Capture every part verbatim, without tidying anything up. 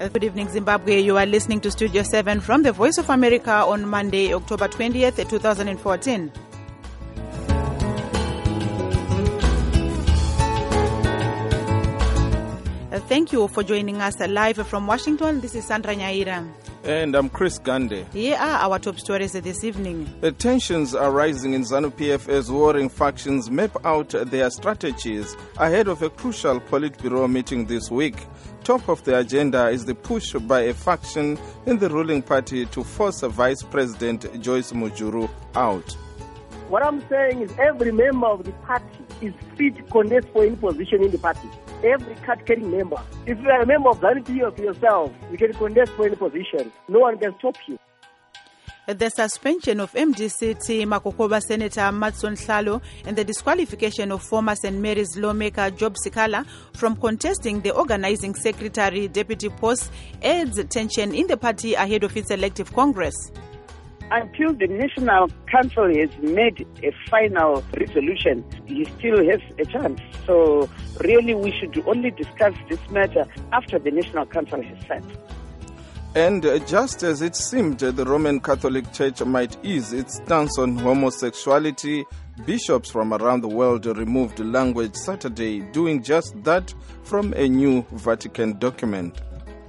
Good evening, Zimbabwe. You are listening to Studio seven from the Voice of America on Monday, October twentieth, twenty fourteen. Uh, thank you for joining us live from Washington. This is Sandra Nyaira. And I'm Chris Gande. Here are our top stories this evening. The tensions are rising in ZANU-P F as warring factions map out their strategies ahead of a crucial Politburo meeting this week. Top of the agenda is the push by a faction in the ruling party to force Vice President Joyce Mujuru out. What I'm saying is every member of the party is free to contest for any position in the party. Every card-carrying member. If you are a member of ZANU-P F yourself, you can contest for any position. No one can stop you. The suspension of M D C T Makokoba Senator Matson Hlalo and the disqualification of former Saint Mary's lawmaker Job Sikala from contesting the organizing secretary deputy post adds tension in the party ahead of its elective congress. Until the National Council has made a final resolution, he still has a chance. So really we should only discuss this matter after the National Council has sat. And just as it seemed the Roman Catholic Church might ease its stance on homosexuality, bishops from around the world removed language Saturday, doing just that from a new Vatican document.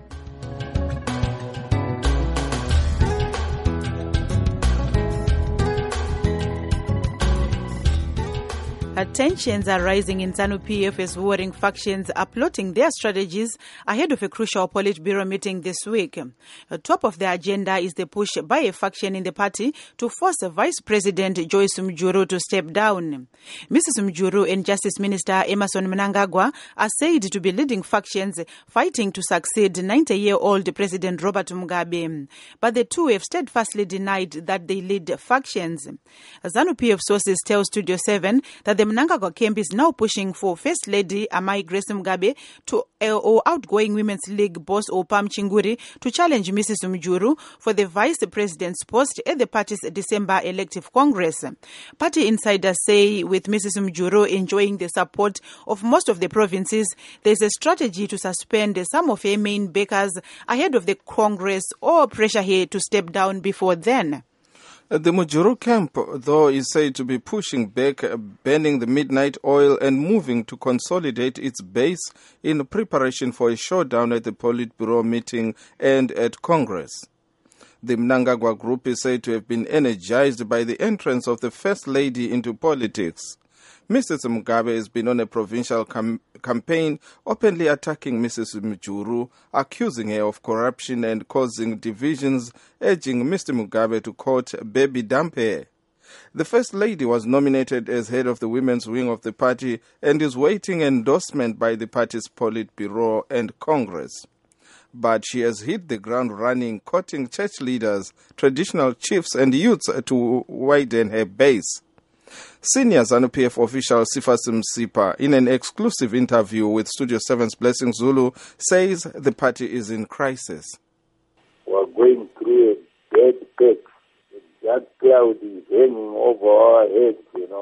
Tensions are rising in ZANU-P F as warring factions are plotting their strategies ahead of a crucial Politburo meeting this week. At top of the agenda is the push by a faction in the party to force Vice President Joyce Mujuru to step down. Missus Mujuru and Justice Minister Emmerson Mnangagwa are said to be leading factions fighting to succeed ninety-year-old President Robert Mugabe. But the two have steadfastly denied that they lead factions. ZANU-P F sources tell Studio seven that the Mnangagwa camp is now pushing for First Lady Amai Grace Mugabe to, uh, or outgoing Women's League boss Opam Chinguri to challenge Missus Mujuru for the Vice President's post at the party's December elective Congress. Party insiders say with Missus Mujuru enjoying the support of most of the provinces, there is a strategy to suspend some of her main backers ahead of the Congress or pressure her to step down before then. The Mujuru camp, though, is said to be pushing back, banning the midnight oil and moving to consolidate its base in preparation for a showdown at the Politburo meeting and at Congress. The Mnangagwa group is said to have been energized by the entrance of the First Lady into politics. Missus Mugabe has been on a provincial cam- campaign openly attacking Missus Mujuru, accusing her of corruption and causing divisions, urging Mister Mugabe to, quote, baby dump her. The First Lady was nominated as head of the women's wing of the party and is waiting endorsement by the party's Politburo and Congress. But she has hit the ground running, courting church leaders, traditional chiefs and youths to widen her base. Senior ZANU-P F official Sifasim Sipa, in an exclusive interview with Studio seven's Blessing Zulu, says the party is in crisis. We're going through a bad patch. That cloud is hanging over our heads, you know.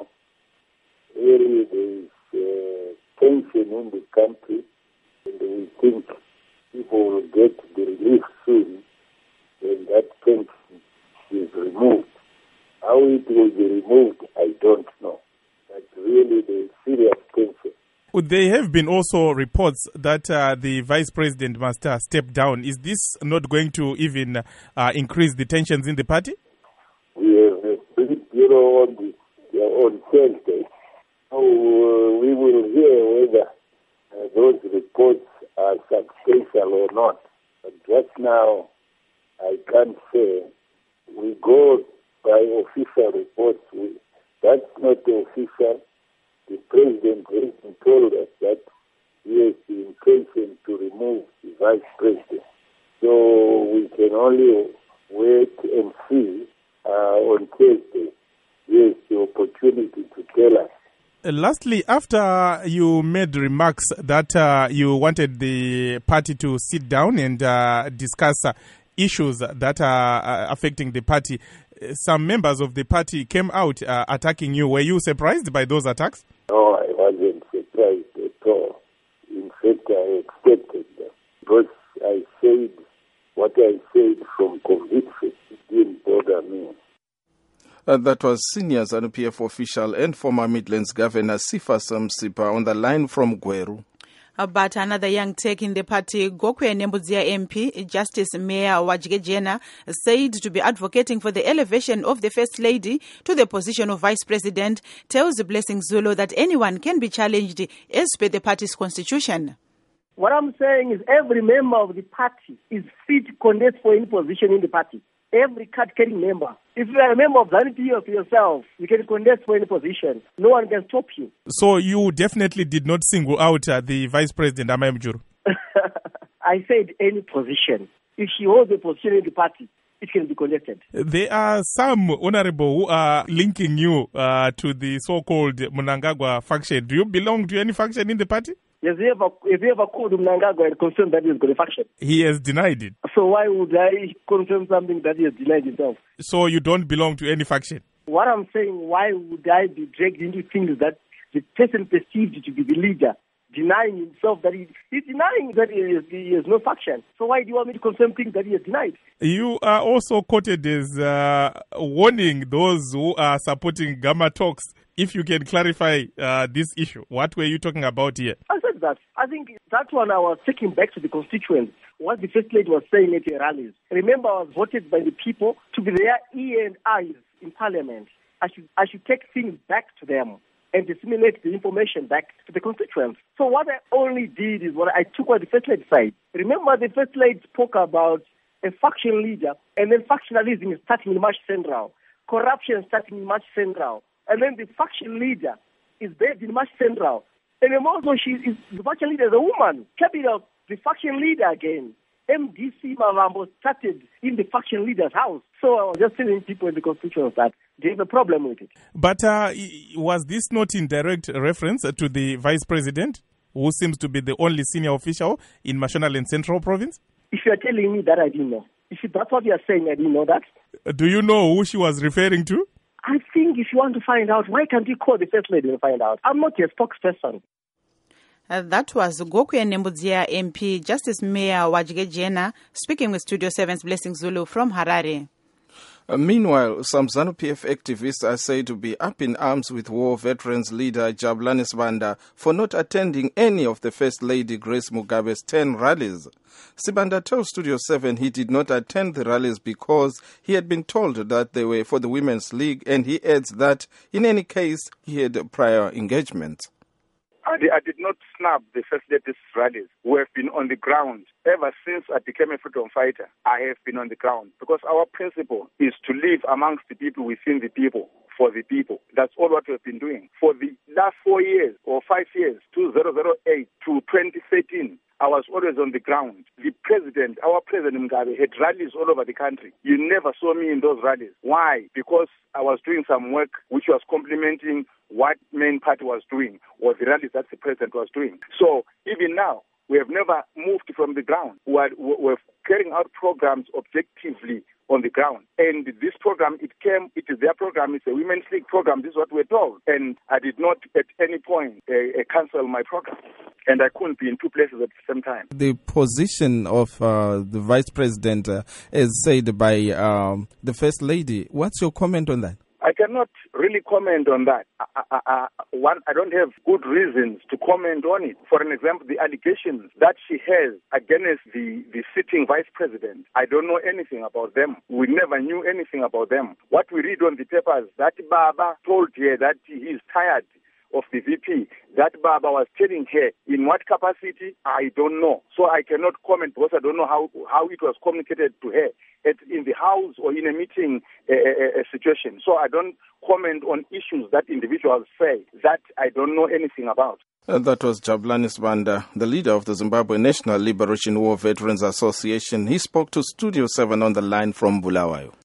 Really, there is uh, tension in the country, and we think people will get the relief soon when that tension is removed. How it will be removed, I don't know. But really, there is serious tension. Would there have been also reports that uh, the Vice President must uh, step down? Is this not going to even uh, increase the tensions in the party? We have a Politburo on, the, uh, on Thursday. So uh, we will hear whether uh, those reports are substantial or not. But just now, I can't say. We go by official reports. We, that's not the official. The president has told us that he has the intention to remove the vice president. So we can only wait and see uh, on Thursday. He has the opportunity to tell us. Uh, lastly, after you made remarks that uh, you wanted the party to sit down and uh, discuss uh, issues that are uh, affecting the party, some members of the party came out uh, attacking you. Were you surprised by those attacks? No, I wasn't surprised at all. In fact, I expected them. Because I said Uh, that was senior ZANU-P F official and former Midlands Governor Sifas Msipa on the line from Gweru. But another young tech in the party, Gokwe Nembudzia M P, Justice Mayor Wajigejena, said to be advocating for the elevation of the First Lady to the position of Vice President, tells Blessing Zulu that anyone can be challenged as per the party's constitution. What I'm saying is every member of the party is fit to contest for any position in the party. Every card-carrying member. If you are a member of ZANU-P F yourself, you can contest for any position. No one can stop you. So you definitely did not single out uh, the Vice President, Amai Mjuru? I said any position. If she holds a position in the party, it can be contested. There are some, Honorable, who are linking you uh, to the so-called Mnangagwa faction. Do you belong to any faction in the party? Has he ever, has he ever called Mnangagwa and confirmed that he has got a faction? He has denied it. So why would I confirm something that he has denied himself? So you don't belong to any faction? What I'm saying, why would I be dragged into things that the person perceived to be the leader, denying himself that he, he's denying that he has, he has no faction. So why do you want me to confirm things that he has denied? You are also quoted as uh, warning those who are supporting Gamma Talks. If you can clarify uh, this issue, what were you talking about here? I said that. I think that one I was taking back to the constituents, what the First Lady was saying at the rallies. Remember, I was voted by the people to be their ear and eyes in Parliament. I should, I should take things back to them and disseminate the information back to the constituents. So what I only did is what I took what the First Lady said. Remember, the First Lady spoke about a faction leader, and then factionalism is starting in March Central, corruption starting in March Central. And then the faction leader is based in March Central. And then also she is the faction leader is a woman. Capital, the faction leader again. M D C Mavambo started in the faction leader's house. So I was just telling people in the constituents that they have a problem with it. But uh, was this not in direct reference to the Vice President, who seems to be the only senior official in Mashonaland Central Province? If you are telling me that, I didn't know. If that's what you are saying, I didn't know that. Do you know who she was referring to? I think if you want to find out, why can't you call the First Lady and find out? I'm not your spokesperson. Uh, that was Gokwe Nembudzia M P, Justice Mayor Wajigejena, speaking with Studio seven's Blessing Zulu from Harare. Uh, meanwhile, some ZANU-P F activists are said to be up in arms with war veterans leader Jabulani Sibanda for not attending any of the First Lady Grace Mugabe's ten rallies. Sibanda tells Studio seven he did not attend the rallies because he had been told that they were for the Women's League, and he adds that in any case he had prior engagements. I did not snub the First Lady's rallies, who have been on the ground. Ever since I became a freedom fighter, I have been on the ground because our principle is to live amongst the people, within the people, for the people. That's all what we've been doing. For the last four years or five years, two thousand eight to twenty thirteen, I was always on the ground. The president, our president Mugabe, had rallies all over the country. You never saw me in those rallies. Why? Because I was doing some work which was complementing what main party was doing, or the rallies that the president was doing. So even now, we have never moved from the ground. We are, we're carrying out programs objectively on the ground. And this program, it came, it is their program, it's a Women's League program, this is what we're told. And I did not at any point uh, uh, cancel my program. And I couldn't be in two places at the same time. The position of uh, the Vice President, uh, as said by um, the First Lady, what's your comment on that? I cannot really comment on that. I, I, I, one, I don't have good reasons to comment on it. For an example, the allegations that she has against the, the sitting vice president, I don't know anything about them. We never knew anything about them. What we read on the papers, that Baba told her that he is tired of the V P. That Baba was telling her in what capacity, I don't know. So I cannot comment because I don't know how, how it was communicated to her at, in the house or in a meeting a, a, a situation. So I don't comment on issues that individuals say that I don't know anything about. Uh, that was Jabulani Sibanda, the leader of the Zimbabwe National Liberation War Veterans Association. He spoke to Studio seven on the line from Bulawayo.